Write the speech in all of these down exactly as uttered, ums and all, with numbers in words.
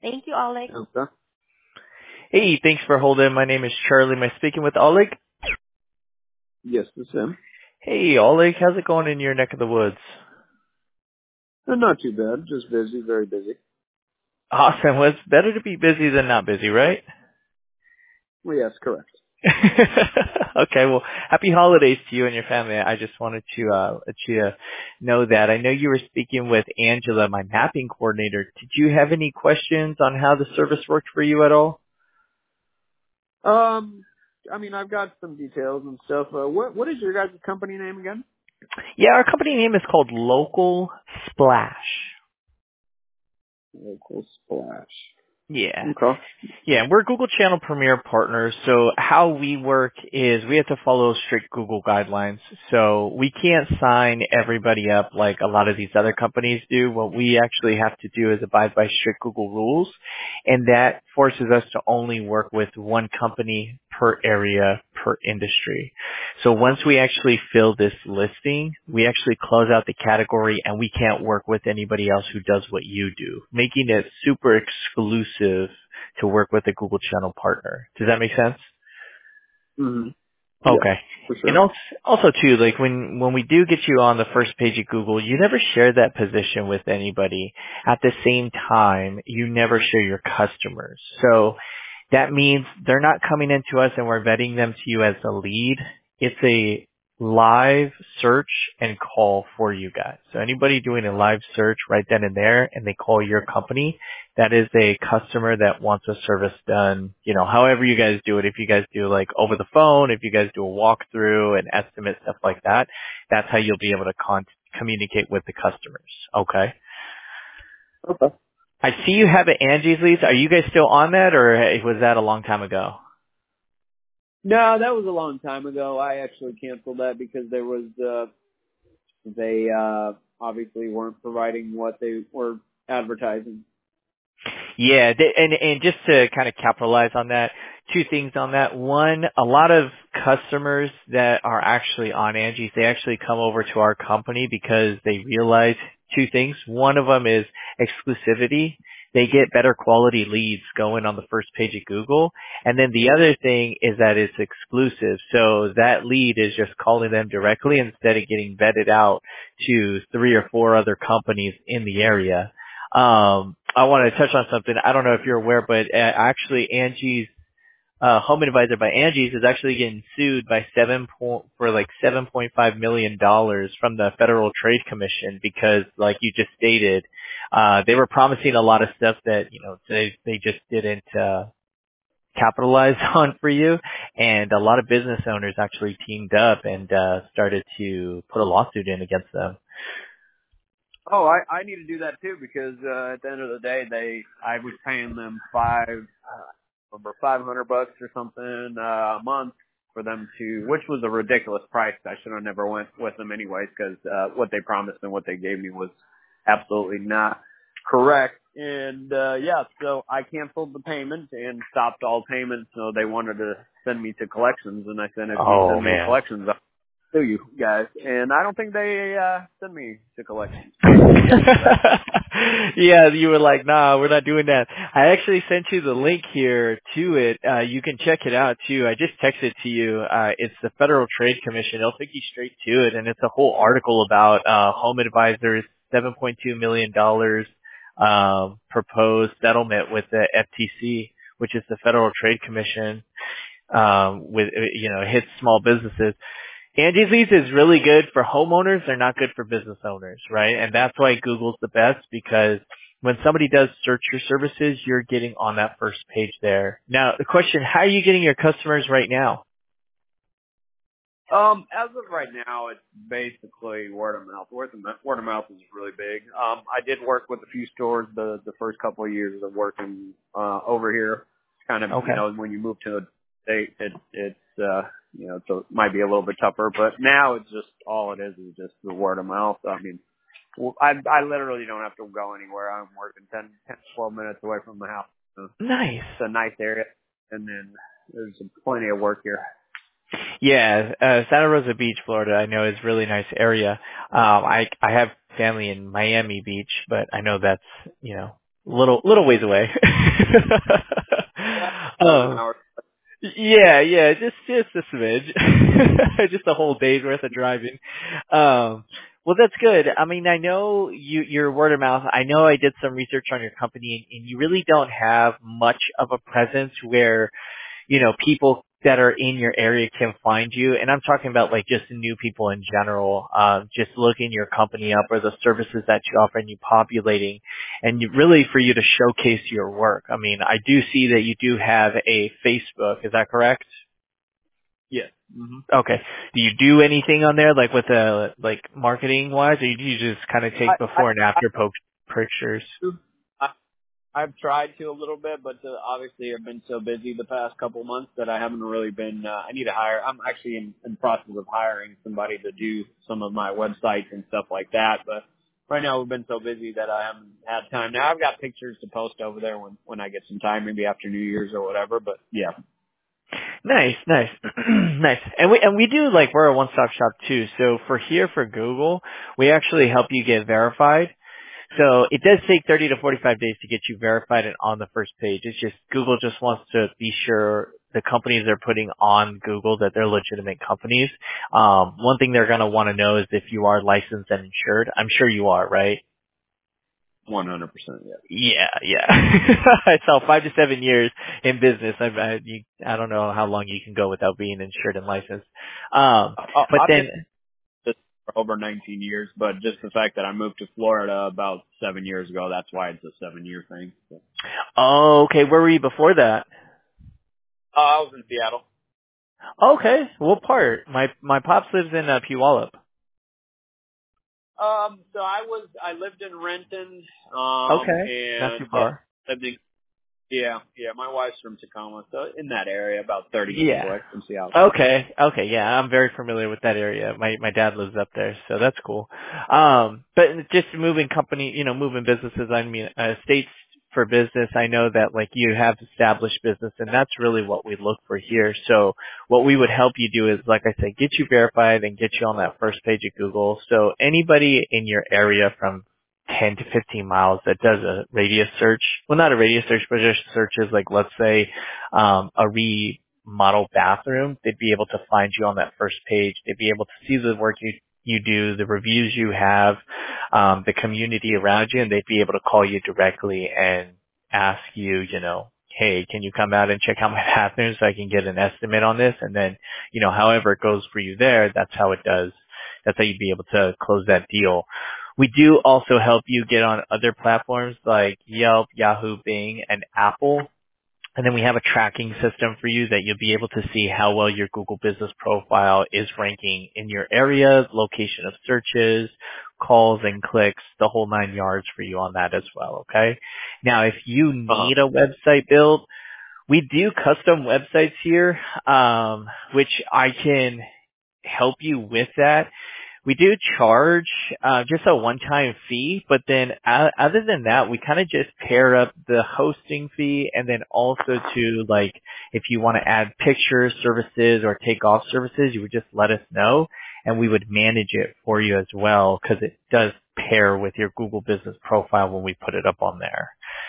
Thank you, Oleg. Okay. Hey, thanks for holding. My name is Charlie. Am I speaking with Oleg? Yes, this is him. Hey, Oleg, how's it going in your neck of the woods? Uh, not too bad. Just busy, very busy. Awesome. Well, it's better to be busy than not busy, right? Well, yes, correct. Okay, well, happy holidays to you and your family. I just wanted to uh, let you uh, know that. I know you were speaking with Angela, my mapping coordinator. Did you have any questions on how the service worked for you at all? Um, I mean, I've got some details and stuff. Uh, what What is your guys' company name again? Yeah, our company name is called Local Splash. Local Splash. Yeah. Okay. Yeah, and we're Google Channel Premier partners. So how we work is we have to follow strict Google guidelines. So we can't sign everybody up like a lot of these other companies do. What we actually have to do is abide by strict Google rules. And that forces us to only work with one company per area, per industry. So once we actually fill this listing, we actually close out the category and we can't work with anybody else who does what you do, making it super exclusive to work with a Google Channel partner. Does that make sense? Mm-hmm. Yes, Okay. for And sure. also, also too, like when, when we do get you on the first page of Google, you never share that position with anybody. At the same time, you never share your customers. So that means they're not coming into us and we're vetting them to you as a lead. It's a live search and call for you guys. So anybody doing a live search right then and there and they call your company, that is a customer that wants a service done, you know, however you guys do it. If you guys do like over the phone, if you guys do a walkthrough, an estimate, stuff like that, that's how you'll be able to con- communicate with the customers. Okay. Okay. I see you have an Angie's Leads. Are you guys still on that or was that a long time ago? No, that was a long time ago. I actually canceled that because there was uh, they uh, obviously weren't providing what they were advertising. Yeah, th- and and just to kind of capitalize on that, two things on that. One, a lot of customers that are actually on Angie's, they actually come over to our company because they realize two things. One of them is exclusivity. They get better quality leads going on the first page of Google. And then the other thing is that it's exclusive. So that lead is just calling them directly instead of getting vetted out to three or four other companies in the area. Um, I want to touch on something. I don't know if you're aware, but uh, actually Angie's uh, Home Advisor by Angie's is actually getting sued by seven point for like seven point five million dollars from the Federal Trade Commission because, like you just stated, uh, they were promising a lot of stuff that you know they they just didn't uh, capitalize on for you, and a lot of business owners actually teamed up and uh, started to put a lawsuit in against them. Oh, I, I need to do that too because uh, at the end of the day, they I was paying them five uh, over five hundred bucks or something uh, a month for them to, which was a ridiculous price. I should have never went with them anyways because uh, what they promised and what they gave me was absolutely not correct. And uh, yeah, so I canceled the payment and stopped all payments. So they wanted to send me to collections, and I said, if you Oh send me to man. collections, to you guys, and I don't think they uh send me to collections. Yeah, you were like, nah, we're not doing that. I actually sent you the link here to it. Uh, you can check it out too. I just texted it to you. Uh, it's the Federal Trade Commission. It'll take you straight to it, and it's a whole article about uh, Home Advisor's seven point two million dollars um, proposed settlement with the F T C, which is the Federal Trade Commission. Um, with you know, it hits small businesses. Angie's Leads is really good for homeowners. They're not good for business owners, right? And that's why Google's the best because when somebody does search your services, you're getting on that first page there. Now, the question, how are you getting your customers right now? um, as of right now, it's basically word of mouth. Word of mouth, word of mouth is really big. Um, I did work with a few stores the the first couple of years of working uh over here. Kind of, you Okay. know, when you move to a state, it it's uh you know, so it might be a little bit tougher. But now it's just all it is is just the word of mouth. I mean. Well, I I literally don't have to go anywhere. I'm working ten, ten, twelve minutes away from the house. So Nice. it's a nice area, and then there's plenty of work here. Yeah, uh, Santa Rosa Beach, Florida, I know is a really nice area. Um, I, I have family in Miami Beach, but I know that's, you know, little little ways away. Yeah, about an um, hour. yeah, yeah, just just a smidge, just a whole day's worth of driving. Um, well, that's good. I mean, I know you you're word of mouth. I know I did some research on your company, and, and you really don't have much of a presence where you know, people that are in your area can find you. And I'm talking about like just new people in general, uh, just looking your company up or the services that you offer and you populating and you, really for you to showcase your work. I mean, I do see that you do have a Facebook. Is that correct? Yes. hmm Okay. Do you do anything on there like with uh like marketing wise or do you just kind of I, take I, before and I, after po- pictures? I I've tried to a little bit, but uh, obviously I've been so busy the past couple months that I haven't really been. Uh, I need to hire. I'm actually in, in process of hiring somebody to do some of my websites and stuff like that. But right now we've been so busy that I haven't had time. Now I've got pictures to post over there when when I get some time, maybe after New Year's or whatever. But yeah, Nice, nice, nice. And we and we do like we're a one-stop shop too. So for here for Google, we actually help you get verified. So it does take thirty to forty-five days to get you verified and on the first page. It's just Google just wants to be sure the companies they're putting on Google that they're legitimate companies. Um, one thing they're going to want to know is if you are licensed and insured. I'm sure you are, right? one hundred percent. Yeah. Yeah, yeah. So five to seven years in business. I, I, you, I don't know how long you can go without being insured and licensed. Um, I, but I've been then, this for over nineteen years, but just the fact that I moved to Florida about seven years ago, that's why it's a seven year thing. So. oh, okay. Where were you before that? Uh, I was in Seattle. Okay, what part? My my pops lives in uh, Puyallup. Um, so I was, I lived in Renton, um, Okay, not too and uh, far. lived in, yeah, yeah, my wife's from Tacoma, so in that area, about thirty minutes Yeah. away from Seattle. Okay. Okay. Yeah, I'm very familiar with that area. My my dad lives up there, so that's cool. Um, but just moving company, you know, moving businesses. I mean, uh, states for business. I know that like you have established business, and that's really what we look for here. So what we would help you do is, like I said, get you verified and get you on that first page of Google. So anybody in your area from ten to fifteen miles that does a radius search, well, not a radius search, but just searches like, let's say, um, a remodel bathroom, they'd be able to find you on that first page. They'd be able to see the work you, you do, the reviews you have, um, the community around you, and they'd be able to call you directly and ask you, you know, hey, can you come out and check out my bathroom so I can get an estimate on this? And then, you know, however it goes for you there, that's how it does. That's how you'd be able to close that deal. We do also help you get on other platforms like Yelp, Yahoo, Bing, and Apple. And then we have a tracking system for you that you'll be able to see how well your Google business profile is ranking in your area, location of searches, calls and clicks, the whole nine yards for you on that as well, okay? Now, if you Uh-huh. need a website built, we do custom websites here, um, which I can help you with that. We do charge uh, just a one-time fee, but then uh, other than that, we kind of just pair up the hosting fee and then also to like if you want to add pictures, services, or take off services, you would just let us know and we would manage it for you as well because it does pair with your Google Business profile when we put it up on there.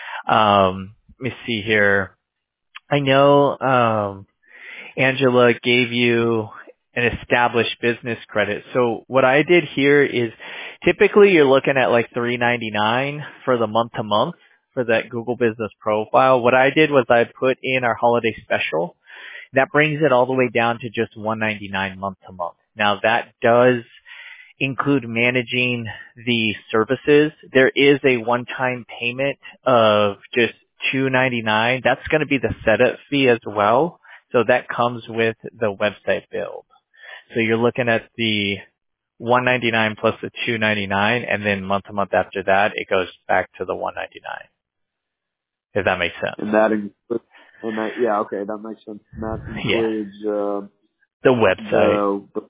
Um, let me see here. I know. Um, Angela gave you an established business credit. So what I did here is typically you're looking at like three ninety-nine for the month to month for that Google Business profile. What I did was I put in our holiday special. That brings it all the way down to just one ninety-nine month to month. Now that does include managing the services. There is a one-time payment of just two ninety-nine. That's going to be the setup fee as well. So that comes with the website build. So you're looking at the one ninety-nine plus the two ninety-nine, and then month to month after that, it goes back to the one ninety-nine. If that makes sense. And that includes, and that, yeah, okay, that makes sense. And that Yeah. includes, uh, The website. the, the,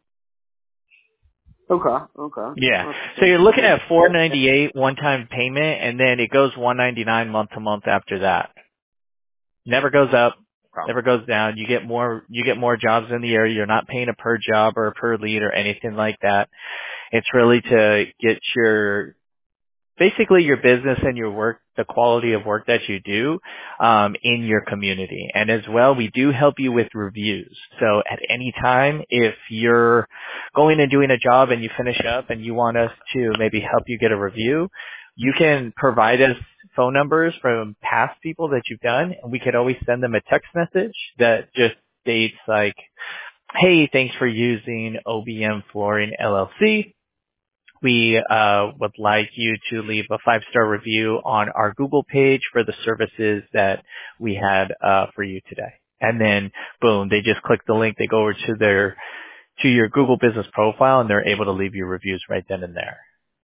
okay, okay. Yeah. That's So you're something looking good. at four ninety-eight one-time payment, and then it goes one ninety-nine month to month after that. Never goes up, Okay. never goes down. You get more, you get more jobs in the area. You're not paying a per job or a per lead or anything like that. It's really to get your basically your business and your work, the quality of work that you do um, in your community. And as well, we do help you with reviews. So at any time, if you're going and doing a job and you finish up and you want us to maybe help you get a review, you can provide us phone numbers from past people that you've done, and we could always send them a text message that just states like, hey, thanks for using O B M Flooring L L C. We uh, would like you to leave a five-star review on our Google page for the services that we had uh, for you today. And then, boom, they just click the link. They go over to their to your Google business profile, and they're able to leave your reviews right then and there.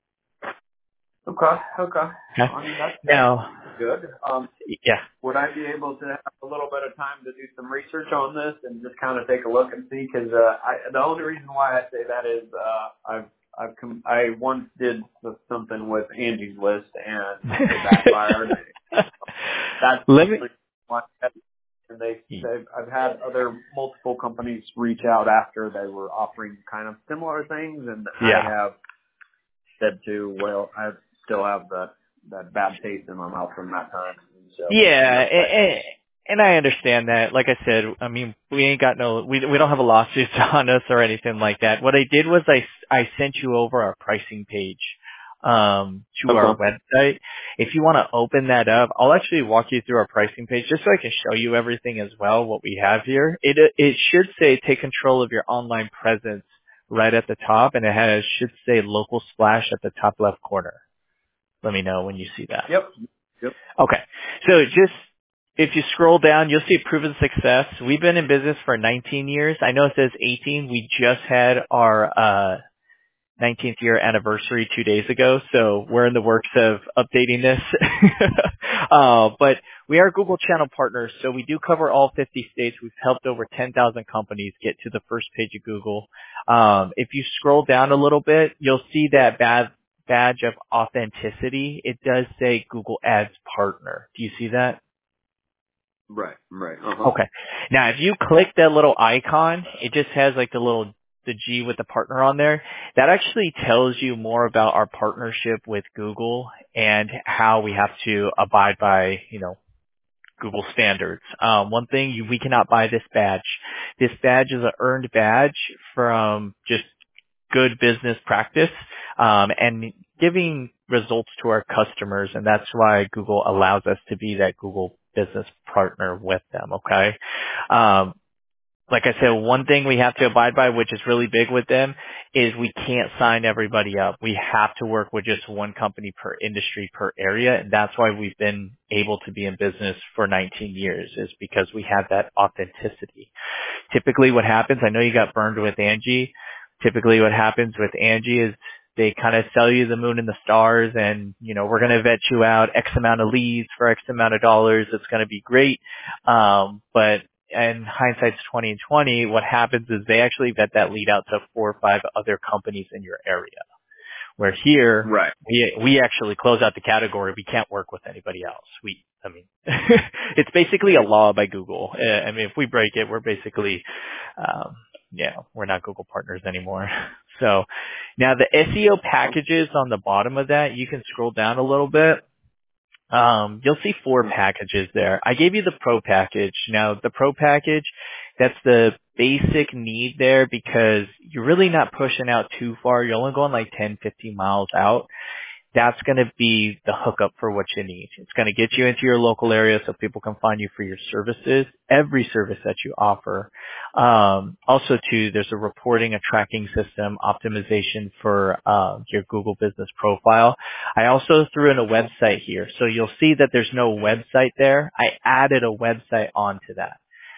Okay, okay. Okay. I mean, that's, that's Now, good. Um, yeah. would I be able to have a little bit of time to do some research on this and just kind of take a look and see? Because uh, I, the only reason why I say that is uh, I've I've com- I once did something with Angie's List and it backfired. That's Let me. why. And they, they've, I've had other multiple companies reach out after they were offering kind of similar things, and Yeah. I have said to, well, I still have that that bad taste in my mouth from that time. So, Yeah, you know, and, and I understand that. Like I said, I mean, we ain't got no, we we don't have a lawsuit on us or anything like that. What I did was I I sent you over our pricing page um to our okay. website. If you want to open that up, I'll actually walk you through our pricing page just so I can show you everything as well, what we have here. It it should say take control of your online presence right at the top, and it has should say local splash at the top left corner. Let me know when you see that. Yep. Yep. Okay. So just, if you scroll down, you'll see proven success. We've been in business for nineteen years. I know it says eighteen. We just had our uh nineteenth year anniversary two days ago, so we're in the works of updating this. uh, but we are Google Channel partners, so we do cover all fifty states. We've helped over ten thousand companies get to the first page of Google. Um, if you scroll down a little bit, you'll see that badge badge of authenticity. It does say Google Ads partner. Do you see that? Right. Right. Uh-huh. Okay. Now, if you click that little icon, it just has like the little the G with the partner on there. That actually tells you more about our partnership with Google and how we have to abide by, you know, Google standards. Um, one thing, you, we cannot buy this badge. This badge is an earned badge from just good business practice um, and giving results to our customers, and that's why Google allows us to be that Google business partner with them. Okay. Um, like I said, one thing we have to abide by, which is really big with them, is we can't sign everybody up. We have to work with just one company per industry, per area, and that's why we've been able to be in business for nineteen years, is because we have that authenticity. Typically what happens, I know you got burned with Angie. Typically what happens with Angie is they kind of sell you the moon and the stars and, you know, we're going to vet you out X amount of leads for X amount of dollars. It's going to be great. Um, but in hindsight's twenty twenty, what happens is they actually vet that lead out to four or five other companies in your area. Where here, Right. we we actually close out the category. We can't work with anybody else. We, I mean, it's basically a law by Google. Uh, I mean, if we break it, we're basically, um, yeah, we're not Google partners anymore. So now the S E O packages on the bottom of that, you can scroll down a little bit. Um, you'll see four packages there. I gave you the Pro package. Now, the Pro package, that's the basic need there because you're really not pushing out too far. You're only going like ten, fifteen miles out. That's going to be the hookup for what you need. It's going to get you into your local area so people can find you for your services, every service that you offer. Um, also, too, there's a reporting, a tracking system, optimization for uh, your Google business profile. I also threw in a website here. So you'll see that there's no website there. I added a website onto that.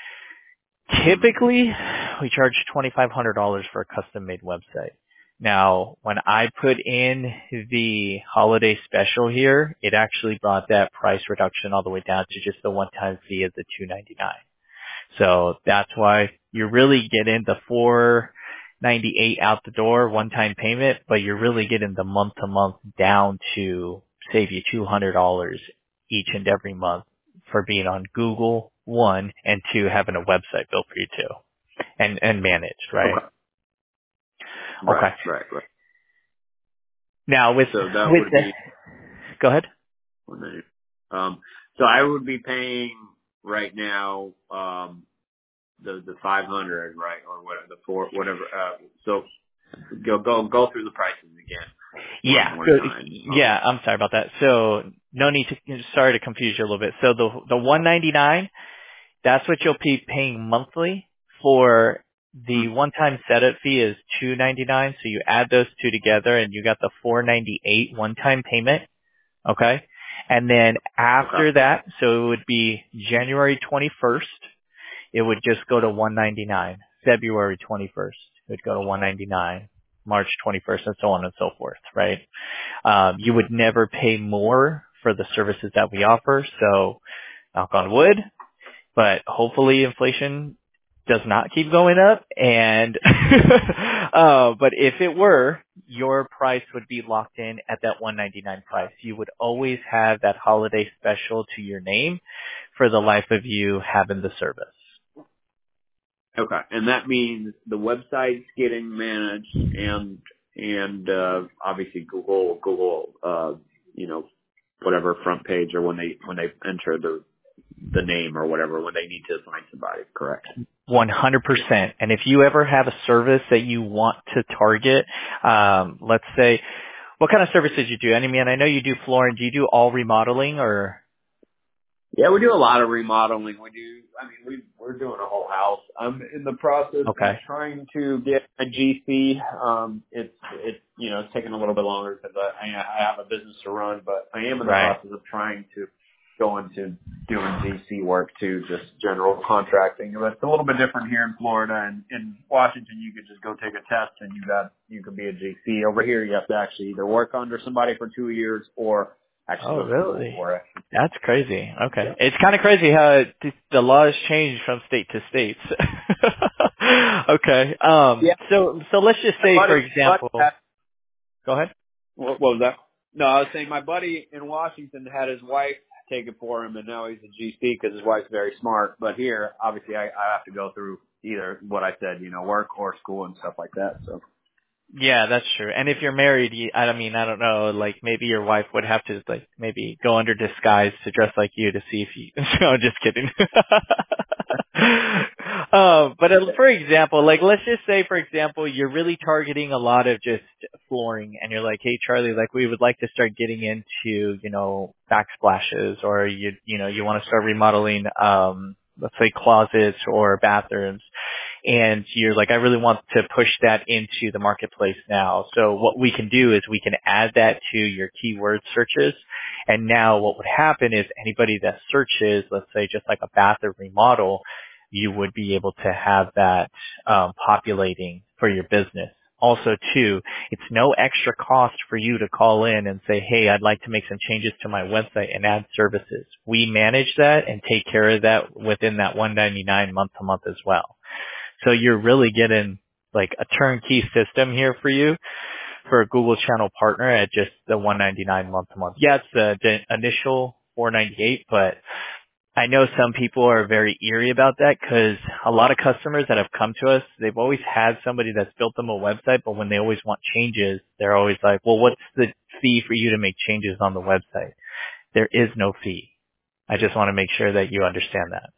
Typically, we charge twenty-five hundred dollars for a custom-made website. Now, when I put in the holiday special here, it actually brought that price reduction all the way down to just the one-time fee of the two ninety-nine. So that's why you're really getting the four ninety-eight out the door, one-time payment, but you're really getting the month-to-month down to save you two hundred dollars each and every month for being on Google, one, and two, having a website built for you too, and and managed, right? Okay. Right, Okay. right, right. Now with so that with would the, be Go ahead. Um, so I would be paying right now um, the the five hundred, right, or whatever the four, whatever. Uh, so go go go through the prices again. Yeah, One more so, time. yeah. I'm sorry about that. So no need to. Sorry to confuse you a little bit. So the the one ninety-nine, that's what you'll be paying monthly for. The one-time setup fee is two ninety-nine. So you add those two together, and you got the four ninety-eight one-time payment. Okay, and then after Okay. that, so it would be January twenty-first. It would just go to one ninety-nine. February twenty-first, it would go to one ninety-nine. March twenty-first, and so on and so forth, right? Um, you would never pay more for the services that we offer, so knock on wood, but hopefully inflation does not keep going up, and uh, but if it were, your price would be locked in at that one ninety-nine price. You would always have that holiday special to your name for the life of you having the service. Okay, and that means the website's getting managed, and and uh, obviously Google Google uh, you know, whatever front page, or when they when they enter the the name or whatever, when they need to find somebody, correct? one hundred percent. And if you ever have a service that you want to target, um, let's say, what kind of services you do? I mean, I know you do flooring. Do you do all remodeling or? Yeah, we do a lot of remodeling. We do, I mean, we, we're doing a whole house. I'm in the process Okay. of trying to get a G C. Um, it's, it's, you know, it's taking a little bit longer because I, I have a business to run, but I am in the Right. process of trying to go into doing G C work too, just general contracting. But it's a little bit different here in Florida. And in Washington, you could just go take a test and you got, you could be a G C. Over here, you have to actually either work under somebody for two years or actually Oh, go to school really? for it. That's crazy. Okay. Yeah. It's kind of crazy how it, the the laws change from state to state. Okay. Um, Yeah. so, so let's just My say, buddy, for buddy example, had, go ahead. what, what was that? No, I was saying my buddy in Washington had his wife take it for him, and now he's a G C because his wife's very smart. But here, obviously, I, I have to go through either what I said, you know, work or school and stuff like that. So. Yeah, that's true. And if you're married, you, I mean, I don't know, like maybe your wife would have to like maybe go under disguise to dress like you to see if you. No, just kidding. um, but uh, for example, like let's just say, for example, you're really targeting a lot of just flooring, and you're like, hey, Charlie, like we would like to start getting into, you know, backsplashes, or you, you know, you want to start remodeling, um, let's say closets or bathrooms. And you're like, I really want to push that into the marketplace now. So what we can do is we can add that to your keyword searches. And now what would happen is anybody that searches, let's say just like a bathroom remodel, you would be able to have that um, populating for your business. Also, too, it's no extra cost for you to call in and say, hey, I'd like to make some changes to my website and add services. We manage that and take care of that within that one ninety-nine month to month as well. So you're really getting like a turnkey system here for you for a Google channel partner at just the one ninety-nine month to month. Yeah, it's the, the initial four ninety-eight, but I know some people are very eerie about that because a lot of customers that have come to us, they've always had somebody that's built them a website, but when they always want changes, they're always like, well, what's the fee for you to make changes on the website? There is no fee. I just want to make sure that you understand that.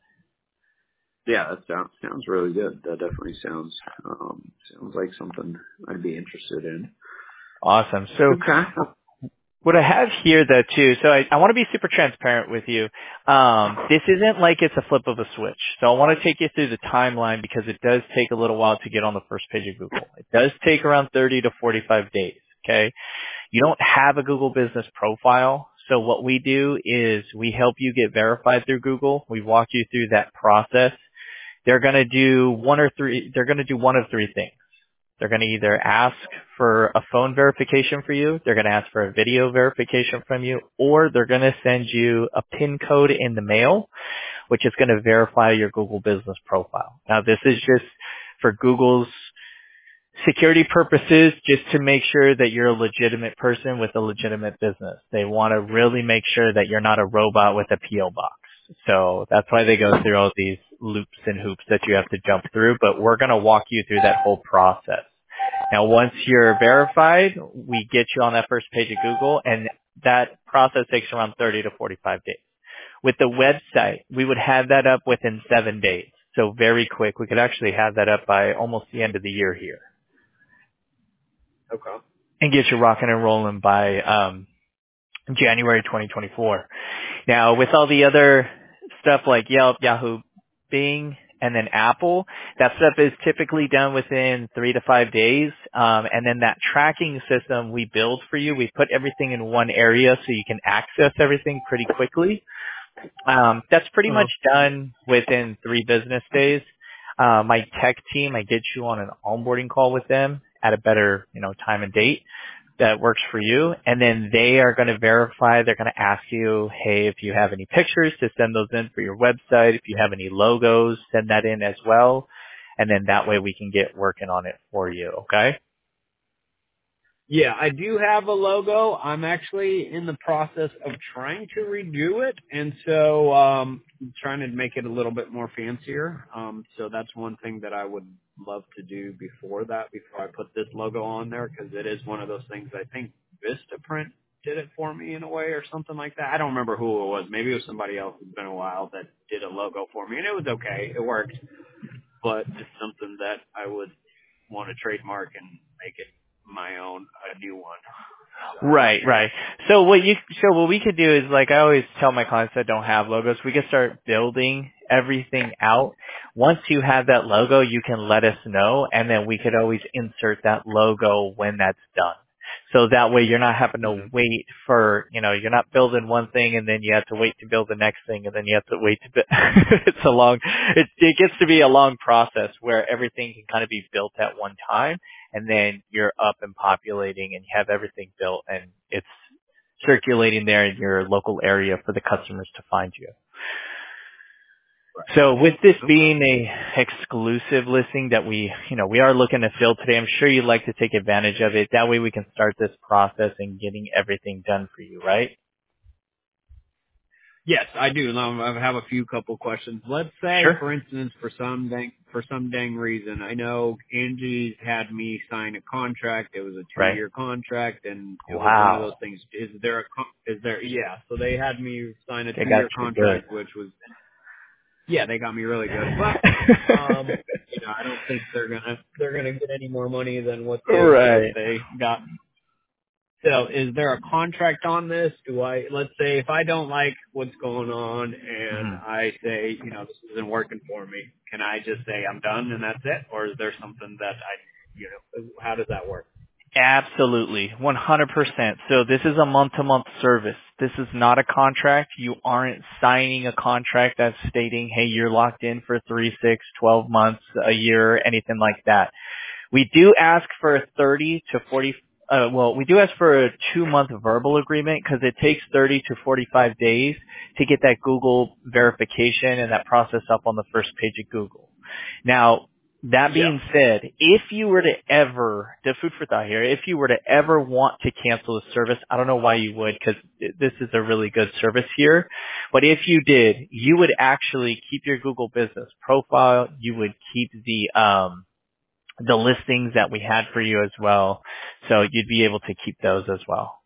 Yeah, that sounds sounds really good. That definitely sounds um, sounds like something I'd be interested in. Awesome. So Okay. what I have here though too, so I, I want to be super transparent with you. Um, this isn't like it's a flip of a switch. So I want to take you through the timeline because it does take a little while to get on the first page of Google. It does take around thirty to forty-five days. Okay. You don't have a Google business profile. So what we do is we help you get verified through Google. We walk you through that process. They're going to do one or three, they're going to do one of three things. They're going to either ask for a phone verification for you, they're going to ask for a video verification from you, or they're going to send you a PIN code in the mail, which is going to verify your Google business profile. Now this is just for Google's security purposes, just to make sure that you're a legitimate person with a legitimate business. They want to really make sure that you're not a robot with a P O box. So that's why they go through all these loops and hoops that you have to jump through, but we're going to walk you through that whole process. Now, once you're verified, we get you on that first page of Google, and that process takes around thirty to forty-five days. With the website, we would have that up within seven days. So very quick. We could actually have that up by almost the end of the year here. Okay. And get you rocking and rolling by um, January twenty twenty-four. Now, with all the other stuff like Yelp, Yahoo, Bing, and then Apple, that stuff is typically done within three to five days. Um, and then that tracking system we build for you, we put everything in one area so you can access everything pretty quickly. Um, that's pretty Uh-huh. much done within three business days. Uh, my tech team, I get you on an onboarding call with them at a better, you know, time and date that works for you. And then they are going to verify. They're going to ask you, hey, if you have any pictures, to send those in for your website. If you have any logos, send that in as well. And then that way we can get working on it for you. Okay. Yeah, I do have a logo. I'm actually in the process of trying to redo it, and so um I'm trying to make it a little bit more fancier. Um so that's one thing that I would love to do before that, before I put this logo on there, because it is one of those things. I think Vistaprint did it for me in a way or something like that. I don't remember who it was. Maybe it was somebody else. It's been a while that did a logo for me, and it was okay. It worked, but it's something that I would want to trademark and make it my own, a new one. So. Right, right. So what you, so what we could do is, like I always tell my clients that don't have logos, we could start building everything out. Once you have that logo, you can let us know, and then we could always insert that logo when that's done. So that way you're not having to Mm-hmm. wait for, you know, you're not building one thing and then you have to wait to build the next thing and then you have to wait to build. It's a long, it, it gets to be a long process where everything can kind of be built at one time, and then you're up and populating and you have everything built and it's circulating there in your local area for the customers to find you. So with this being a exclusive listing that we, you know, we are looking to fill today, I'm sure you'd like to take advantage of it. That way we can start this process and getting everything done for you, right? Yes, I do. Now, I have a few couple questions. Let's say, Sure. for instance, for some dang, for some dang reason, I know Angie's had me sign a contract. It was a Right. two-year contract, and it was one of those Wow. things. Is there a con- is there? Yeah. So they had me sign a They got two-year you good. contract, which was yeah, they got me really good. But um, you know, I don't think they're gonna they're gonna get any more money than what they what Right. they got. So is there a contract on this? Do I, let's say if I don't like what's going on and Mhm. I say, you know, this isn't working for me, can I just say I'm done and that's it? Or is there something that I, you know, how does that work? Absolutely. one hundred percent. So this is a month-to-month service. This is not a contract. You aren't signing a contract that's stating, hey, you're locked in for three, six, twelve months, a year, anything like that. We do ask for a thirty to forty, uh, well, we do ask for a two-month verbal agreement because it takes thirty to forty-five days to get that Google verification and that process up on the first page of Google. Now, that being Yeah. said, if you were to ever, the food for thought here, if you were to ever want to cancel the service, I don't know why you would, because this is a really good service here, but if you did, you would actually keep your Google business profile, you would keep the, um, the listings that we had for you as well, so you'd be able to keep those as well.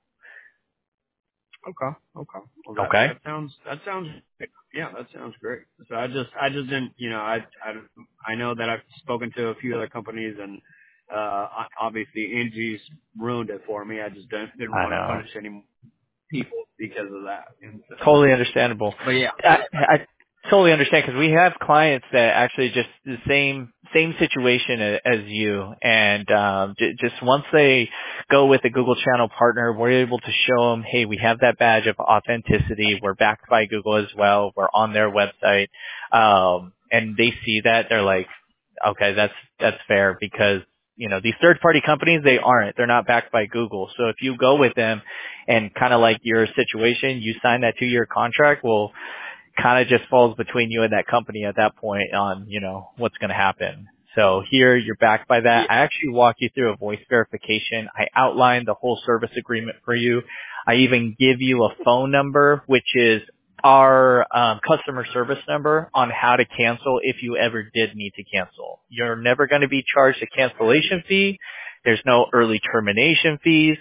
Okay. Okay. Well, that, Okay? that sounds, that sounds, yeah, that sounds great. So I just, I just didn't, you know, I, I, I know that I've spoken to a few other companies and, uh, obviously Angie's ruined it for me. I just didn't, didn't I want to know. punish any people because of that. And so, Totally understandable. but yeah. I, I totally understand because we have clients that actually just the same same situation a- as you, and um, j- just once they go with a Google Channel partner, we're able to show them, hey, we have that badge of authenticity. We're backed by Google as well. We're on their website, um, and they see that they're like, okay, that's that's fair because. You know, these third-party companies, they aren't. They're not backed by Google. So if you go with them and kind of like your situation, you sign that two-year contract, well, kind of just falls between you and that company at that point on, you know, what's going to happen. So here you're backed by Yeah. that. I actually walk you through a voice verification. I outline the whole service agreement for you. I even give you a phone number, which is our um, customer service number on how to cancel if you ever did need to cancel. You're never going to be charged a cancellation fee. There's no early termination fees.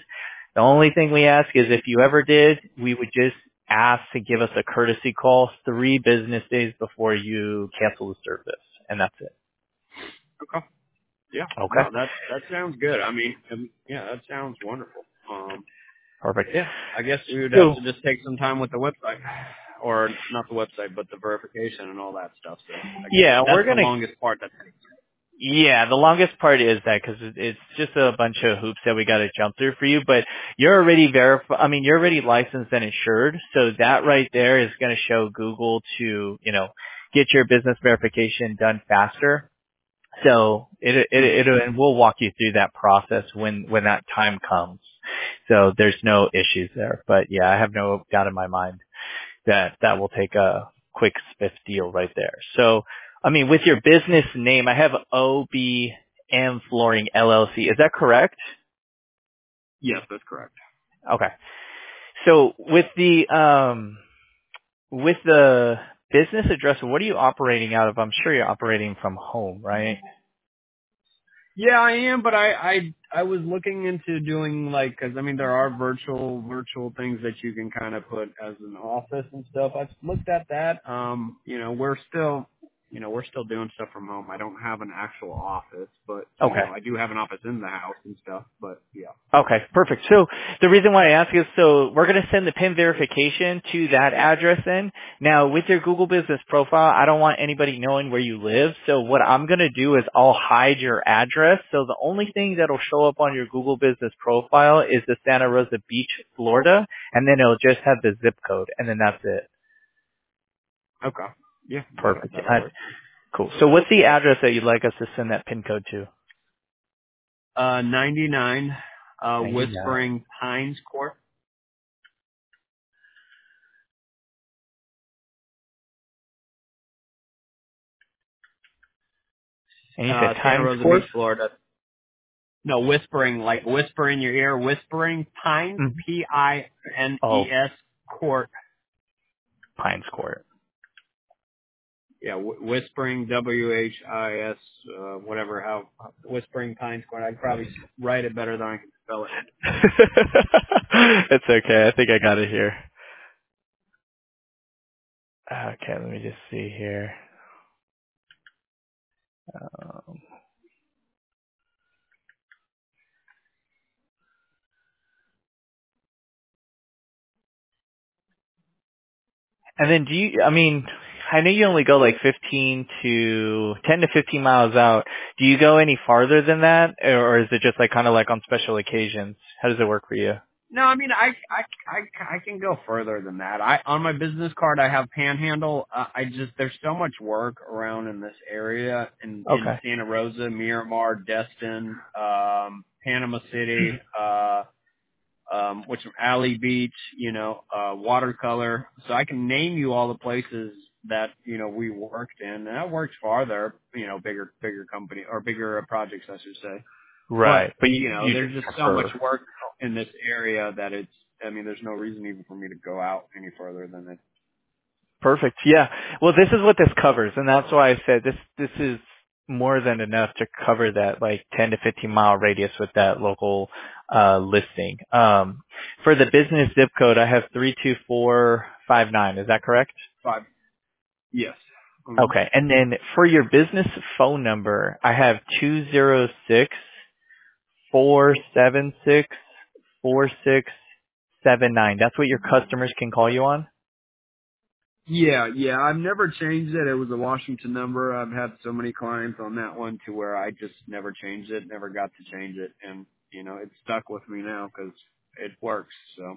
The only thing we ask is if you ever did, we would just ask to give us a courtesy call three business days before you cancel the service, and that's it. Okay. Yeah. Okay. No, that that sounds good. I mean, um, yeah, that sounds wonderful. Um, Perfect. yeah, I guess we would So, have to just take some time with the website, or not the website, but the verification and all that stuff. So I guess yeah, we're that's the going to longest part that takes. Yeah, the longest part is that because it's just a bunch of hoops that we got to jump through for you. But you're already verif- I mean, you're already licensed and insured, so that right there is going to show Google to, you know, get your business verification done faster. So it it it, it and we'll walk you through that process when when that time comes. So there's no issues there. But yeah, I have no doubt in my mind that that will take a quick spiff deal right there. So, I mean, with your business name, I have O B M Flooring L L C. Is that correct? Yes, that's correct. Okay. So with the um with the business address, what are you operating out of? I'm sure you're operating from home, right? Yeah, I am, but I I I was looking into doing like, because I mean there are virtual virtual things that you can kind of put as an office and stuff. I've looked at that. Um, you know, we're still you know we're still doing stuff from home. I don't have an actual office, but you Okay. know I do have an office in the house and stuff. But yeah. Okay, perfect. So the reason why I ask is so we're going to send the PIN verification to that address in. Now with your Google business profile, I don't want anybody knowing where you live. So what I'm going to do is I'll hide your address. So the only thing that'll show up on your Google business profile is the Santa Rosa Beach, Florida, and then it'll just have the zip code, and then that's it. Okay. Yeah, that'll Perfect. that'll Uh, work. cool. So what's the address that you'd like us to send that PIN code to? Uh, ninety-nine, uh, ninety-nine. Whispering Pines Court. And you said Uh, Santa Times Rosa Court? Beach, Florida. No, whispering, like whisper in your ear, whispering Pines, Mhm. P I N E Oh, S Court. Pines Court. Yeah, wh- whispering, W H I S, uh, whatever, how, whispering Pines Court. I'd probably write it better than I can spell it. It's okay. I think I got it here. Okay, let me just see here. Um, and then do you, I mean, I know you only go like fifteen to, ten to fifteen miles out. Do you go any farther than that? Or is it just like kind of like on special occasions? How does it work for you? No, I mean, I, I, I, I can go further than that. I, on my business card, I have Panhandle. Uh, I just, there's so much work around in this area in, in Okay. Santa Rosa, Miramar, Destin, um, Panama City, uh, um, which Alley Beach, you know, uh, Watercolor. So I can name you all the places that, you know, we worked in, and I worked farther, you know, bigger, bigger company or bigger projects, I should say. But, Right. But you, you know, you there's just just so much prefer. work in this area that it's, I mean, there's no reason even for me to go out any further than it. Perfect. Yeah. Well, this is what this covers, and that's why I said this. This is more than enough to cover that like ten to fifteen mile radius with that local uh, listing. Um, for the business zip code, I have three two four five nine. Is that correct? Five. Yes. Mm-hmm. Okay. And then for your business phone number, I have two zero six four seven six four six seven nine. That's what your customers can call you on. Yeah, yeah. I've never changed it. It was a Washington number. I've had so many clients on that one to where I just never changed it, never got to change it, and you know it's stuck with me now because it works. So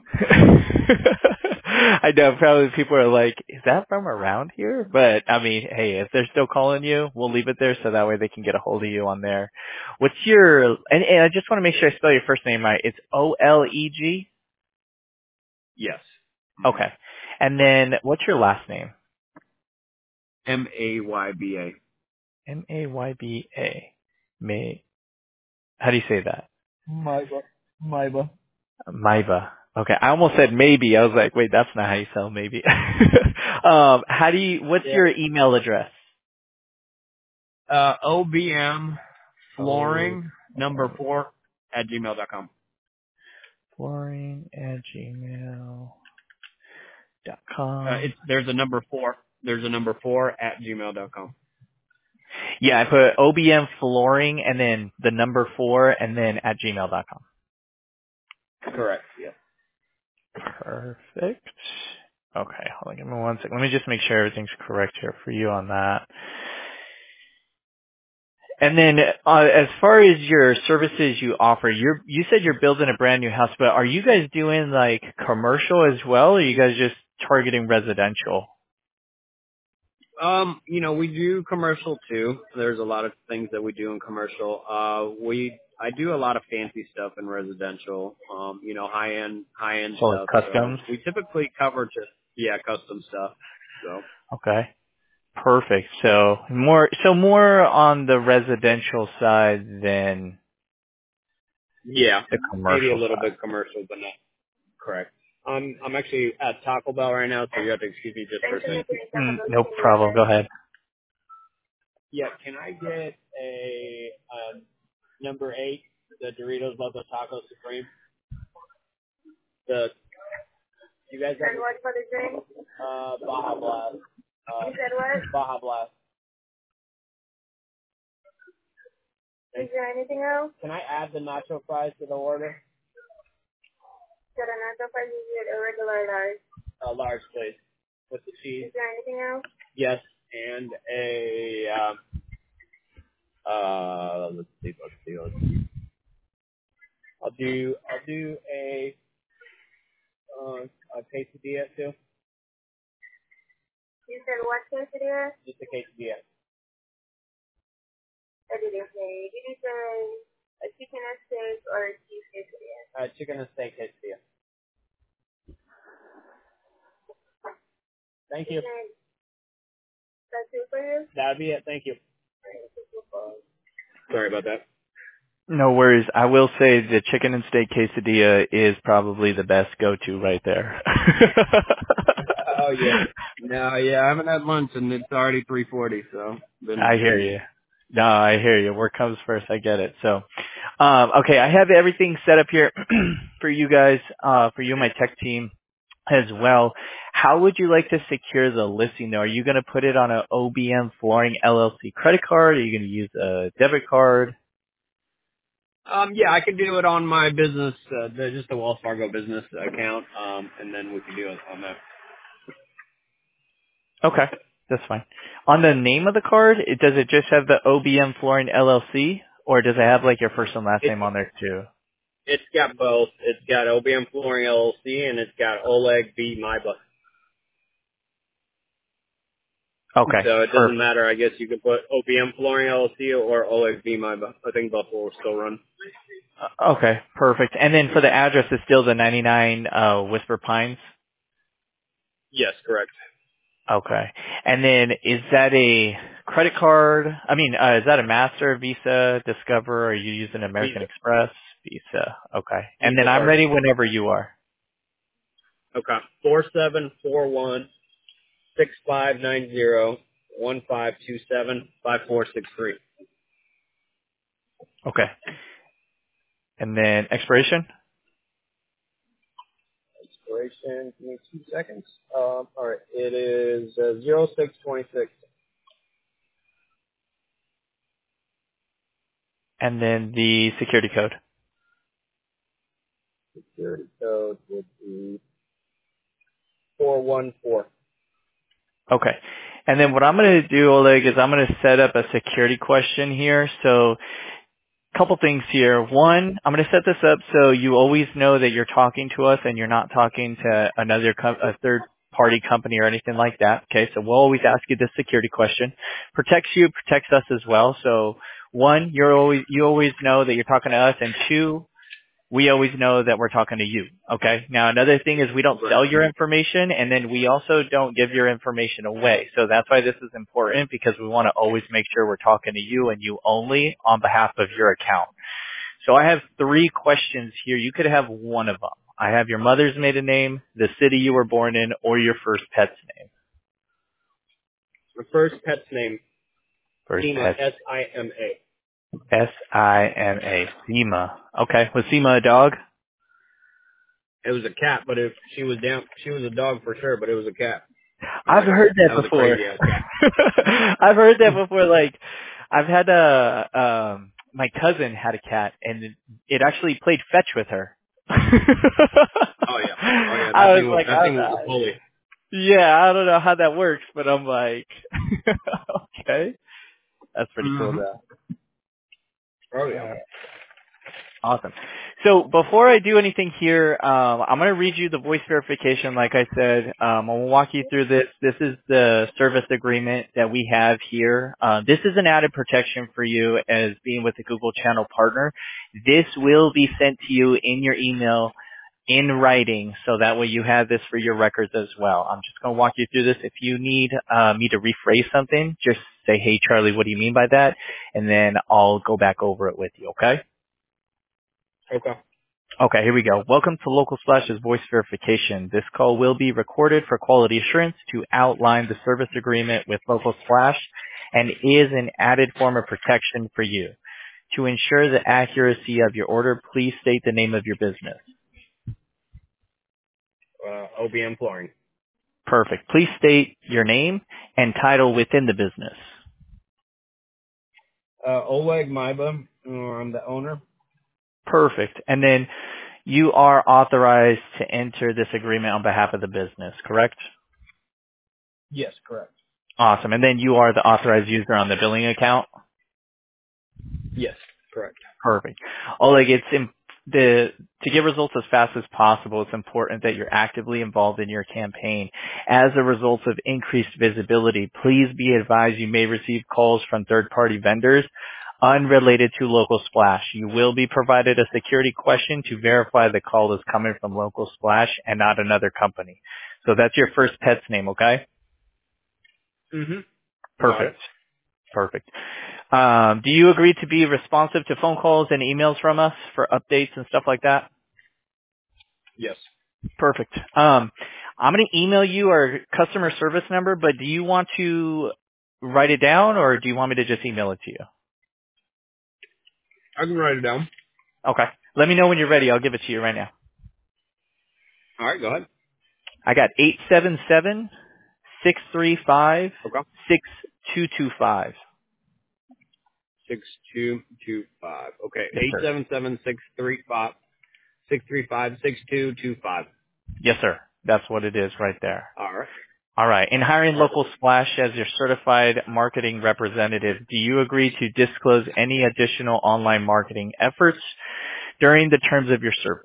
I know probably people are like, is that from around here? But I mean, hey, if they're still calling you, we'll leave it there so that way they can get a hold of you on there. What's your, and, and I just want to make sure I spell your first name right. It's O L E G? yes, Okay. And then what's your last name? M A Y B A. M A Y B A. May, how do you say that? Maiba. Maiba. Maiva. Okay, I almost said maybe. I was like, wait, that's not how you spell maybe. um, how do you, what's Yeah. your email address? Uh, O B M Oh, flooring number four at gmail dot com. flooring at gmail dot Uh, com. it's there's a number four. There's a number four at gmail dot com. Yeah, I put O B M flooring and then the number four and then at gmail dot com. Correct. Yes. Perfect. Okay, hold on, give me one second. Let me just make sure everything's correct here for you on that. And then, uh, as far as your services you offer, you're, you said you're building a brand new house, but are you guys doing like commercial as well, or are you guys just targeting residential? Um, you know, we do commercial too. There's a lot of things that we do in commercial. Uh, we, I do a lot of fancy stuff in residential. Um, you know, high end, high end So like stuff. So customs? we typically cover just, yeah, custom stuff. So. Okay. Perfect. So more, so more on the residential side than Yeah, the maybe a commercial little side. bit commercial, but not correct. I'm, I'm actually at Taco Bell right now, so you have to excuse me just for a second. Mm, no problem. Go ahead. Yeah, can I get a, uh, number eight, the Doritos Love Taco Supreme? The You guys have, and what for the drink? Uh, Baja Blast. Uh, you said what? Baja Blast. Is there anything else? Can I add the nacho fries to the order? So the nacho fries is it a regular large? Uh, large, please. With the cheese. Is there anything else? Yes, and a, um, uh, let's see, let's see, let's see. I'll do, I'll do a, uh, a quesadilla too. You said what quesadilla? Just a quesadilla. I didn't say. Did you say a chicken and steak or a cheese quesadilla? Uh, chicken and steak quesadilla. Thank you. That's it for you? That'll be it. Thank you. Sorry about that. No worries. I will say the chicken and steak quesadilla is probably the best go-to right there. Oh yeah. No, yeah, I haven't had lunch and it's already three forty, so been I hear busy. you. No, I hear you. Work comes first. I get it. So, um, okay, I have everything set up here for you guys, uh, for you and my tech team as well. How would you like to secure the listing though? Are you going to put it on a O B M Flooring L L C credit card? Are you going to use a debit card? Um, yeah, I can do it on my business, uh, the, just the Wells Fargo business account, um, and then we can do it on that. Okay, that's fine. On the name of the card, it, does it just have the O B M Flooring L L C, or does it have like your first and last It's name on there too? it's got both. It's got O B M Flooring L L C and it's got Oleg B. Myba. Okay, So it doesn't perfect. matter. I guess you could put O B M Flooring L L C or Oleg B. Myba. I think both will still run. Okay, perfect. And then for the address, it's still the ninety-nine uh, Whisper Pines? Yes, correct. Okay. And then is that a credit card? I mean, uh, is that a Master, Visa, Discover, or are you using American Visa. Express? Visa. Okay. And then Visa I'm card. ready whenever you are. Okay. Four seven four one six five nine zero one five two seven five four six three. Okay. And then expiration? Expiration. Give me two seconds. Um, all right. It is uh, zero six twenty six. And then the security code. Security code would be four one four. Okay. And then what I'm going to do, Oleg, is I'm going to set up a security question here. So couple things here. One, I'm going to set this up so you always know that you're talking to us and you're not talking to another com- a third party company or anything like that. Okay, so we'll always ask you this security question. Protects you, protects us as well. So one, you're always you always know that you're talking to us, and two, we always know that we're talking to you. Okay. Now another thing is we don't sell your information, and then we also don't give your information away. So that's why this is important, because we want to always make sure we're talking to you and you only on behalf of your account. So I have three questions here. You could have one of them. I have your mother's maiden name, the city you were born in, or your first pet's name. The first pet's name, First Sima, pet, S I M A. S I M A, Seema. Okay. Was Seema a dog? It was a cat, but if she was down, she was a dog for sure, but it was a cat. I've Like a, heard that that was a before. crazy ass cat. I've heard that before. Like, I've had a um, my cousin had a cat, and it, it actually played fetch with her. Oh yeah, oh yeah, I that was thing was like, that I, thing was I, a bully. yeah, I don't know how that works, but I'm like, okay, that's pretty cool Mm-hmm. though. Oh yeah. Uh, Awesome. So before I do anything here, um, I'm going to read you the voice verification. Like I said, um, I'm going to walk you through this. This is the service agreement that we have here. Uh, this is an added protection for you as being with the Google Channel partner. This will be sent to you in your email in writing, so that way you have this for your records as well. I'm just going to walk you through this. If you need uh, me to rephrase something, just say, hey, Charlie, what do you mean by that? And then I'll go back over it with you, okay? Okay. Okay, here we go. Welcome to Local Splash's voice verification. This call will be recorded for quality assurance to outline the service agreement with Local Splash and is an added form of protection for you. To ensure the accuracy of your order, please state the name of your business. Uh, O B M flooring. Perfect. Please state your name and title within the business. Uh, Oleg Maiba. Uh, I'm the owner. Perfect. And then you are authorized to enter this agreement on behalf of the business, correct? Yes, correct. Awesome. And then you are the authorized user on the billing account? Yes, correct. Perfect. Oleg, it's in, the to get results as fast as possible, it's important that you're actively involved in your campaign. As a result of increased visibility, please be advised you may receive calls from third-party vendors unrelated to Local Splash. You will be provided a security question to verify the call is coming from Local Splash and not another company. So that's your first pet's name, okay? Mm-hmm. Got it. Perfect. Perfect. Um, do you agree to be responsive to phone calls and emails from us for updates and stuff like that? Yes. Perfect. Um, I'm going to email you our customer service number, but do you want to write it down or do you want me to just email it to you? I can write it down. Okay. Let me know when you're ready. I'll give it to you right now. All right, go ahead. I got eight seven seven, six three five, Okay. six two two five. Six two two five. Okay. Yes, Eight sir. seven seven six three five six three five six two two five. Yes, sir. That's what it is right there. All right. All right. In hiring All right. Local Splash as your certified marketing representative, do you agree to disclose any additional online marketing efforts during the terms of your service?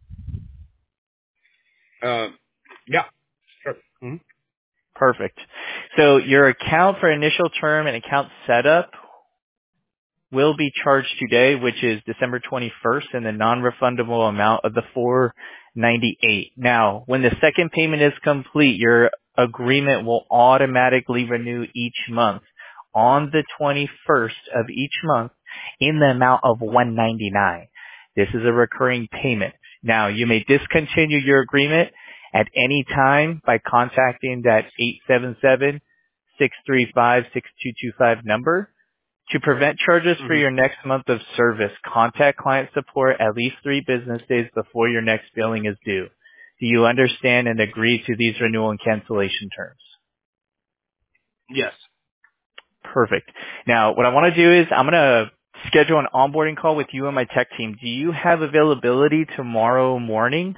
Uh, yeah. Sure. Mm-hmm. Perfect. So your account for initial term and account setup will be charged today, which is December twenty-first, in the non-refundable amount of the four ninety-eight. Now, when the second payment is complete, your agreement will automatically renew each month on the twenty-first of each month in the amount of one ninety-nine. This is a recurring payment. Now, you may discontinue your agreement at any time by contacting that eight seven seven, six three five, six two two five number. To prevent charges for Mm-hmm. your next month of service, contact client support at least three business days before your next billing is due. Do you understand and agree to these renewal and cancellation terms? Yes. Perfect. Now, what I want to do is I'm going to schedule an onboarding call with you and my tech team. Do you have availability tomorrow morning?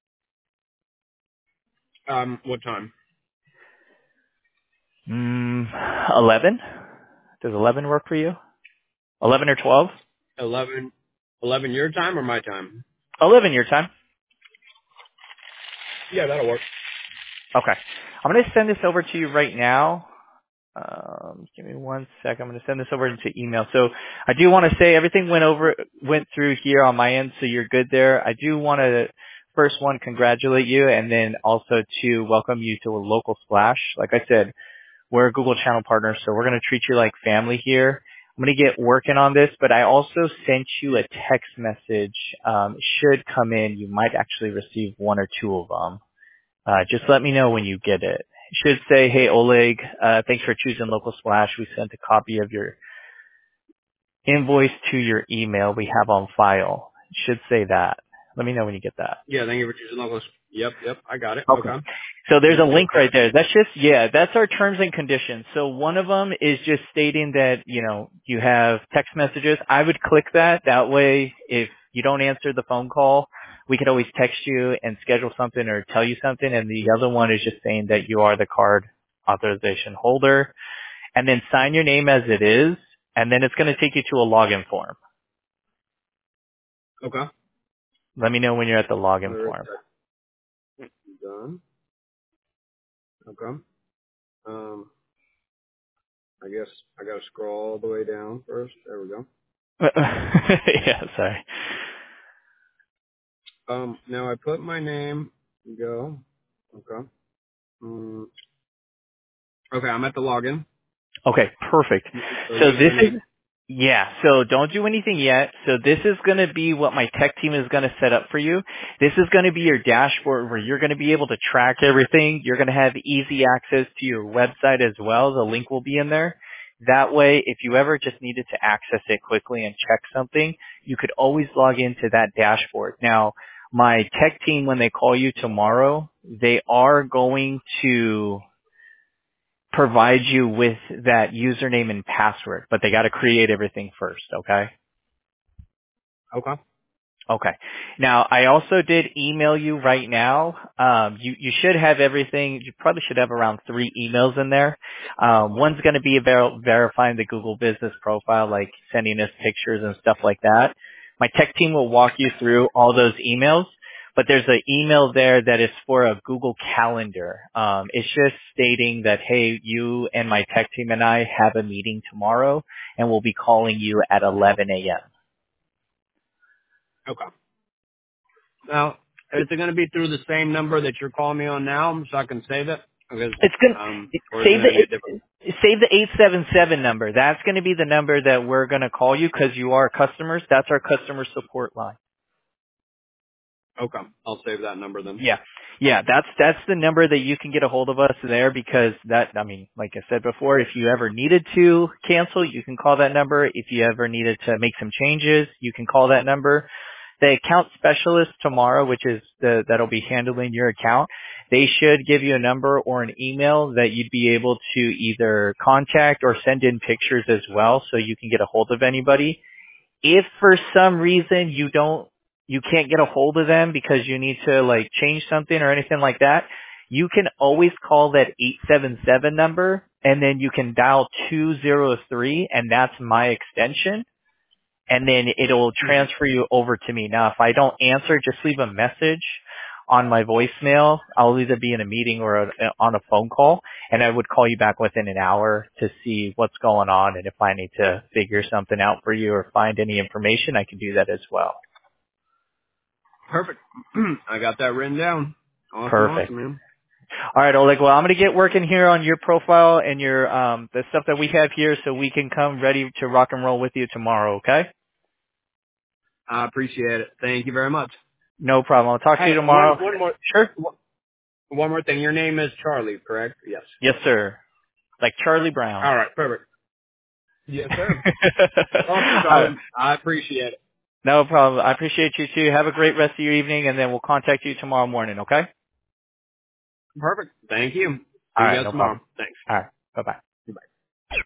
Um, what time? Mm, eleven? Does eleven work for you? eleven or twelve? Eleven. Eleven your time or my time? eleven your time. Yeah, that'll work. Okay. I'm going to send this over to you right now. Um, give me one sec. I'm going to send this over into email. So I do want to say everything went over, went through here on my end, so you're good there. I do want to first one congratulate you, and then also to welcome you to a Local Splash. Like I said, we're a Google Channel partner, so we're going to treat you like family here. I'm going to get working on this, but I also sent you a text message. Um, it should come in. You might actually receive one or two of them. Uh, just let me know when you get it. It should say, hey, Oleg, uh, thanks for choosing Local Splash. We sent a copy of your invoice to your email we have on file. It should say that. Let me know when you get that. Yeah, thank you for choosing Locals. Yep, yep, I got it. Okay. Okay. So there's a Thank you. link right there. That's just, yeah, that's our terms and conditions. So one of them is just stating that, you know, you have text messages. I would click that. That way, if you don't answer the phone call, we could always text you and schedule something or tell you something. And the other one is just saying that you are the card authorization holder. And then sign your name as it is. And then it's going to take you to a login form. Okay. Let me know when you're at the login Alright, form. done. Okay. Um, I guess I gotta scroll all the way down first. There we go. Yeah, sorry. Um, now I put my name. Go. Okay. Mm, okay, I'm at the login. Okay, perfect. So So do this is, anything? yeah, so don't do anything yet. So this is going to be what my tech team is going to set up for you. This is going to be your dashboard where you're going to be able to track everything. You're going to have easy access to your website as well. The link will be in there. That way, if you ever just needed to access it quickly and check something, you could always log into that dashboard. Now, my tech team, when they call you tomorrow, they are going to provide you with that username and password, but they got to create everything first, okay? Okay. Okay. Now, I also did email you right now. Um, you, you should have everything. You probably should have around three emails in there. Um, one's going to be ver- verifying the Google business profile, like sending us pictures and stuff like that. My tech team will walk you through all those emails, but there's an email there that is for a Google Calendar. Um, it's just stating that, hey, you and my tech team and I have a meeting tomorrow, and we'll be calling you at eleven a.m. Okay. Now, is it going to be through the same number that you're calling me on now, so I can save it? Because, It's gonna um, or is it save going to be a the different? save the eight seven seven number. That's going to be the number that we're going to call you because you are customers. That's our customer support line. Okay, I'll save that number then. Yeah. Yeah, that's that's the number that you can get a hold of us there because that I mean, like I said before, if you ever needed to cancel, you can call that number. If you ever needed to make some changes, you can call that number. The account specialist tomorrow, which is the that'll be handling your account, they should give you a number or an email that you'd be able to either contact or send in pictures as well so you can get a hold of anybody. If for some reason you don't, you can't get a hold of them because you need to like change something or anything like that, you can always call that eight seven seven number and then you can dial two zero three and that's my extension and then it'll transfer you over to me. Now if I don't answer, just leave a message on my voicemail. I'll either be in a meeting or a, on a phone call, and I would call you back within an hour to see what's going on, and if I need to figure something out for you or find any information, I can do that as well. Perfect. I got that written down. Awesome, Perfect. awesome, man. All right, Oleg. Well, I'm going to get working here on your profile and your um the stuff that we have here, so we can come ready to rock and roll with you tomorrow. Okay? I appreciate it. Thank you very much. No problem. I'll talk to you Hey, tomorrow. one, one more, Sure. one more thing. Your name is Charlie, correct? Yes. Yes, sir. Like Charlie Brown. All right, perfect. Yes, sir. Awesome, All right. Charlie. I appreciate it. No problem. I appreciate you too. Have a great rest of your evening, and then we'll contact you tomorrow morning, okay? Perfect. Thank you. See All you right, guys no tomorrow. problem. Thanks. All right. Bye-bye.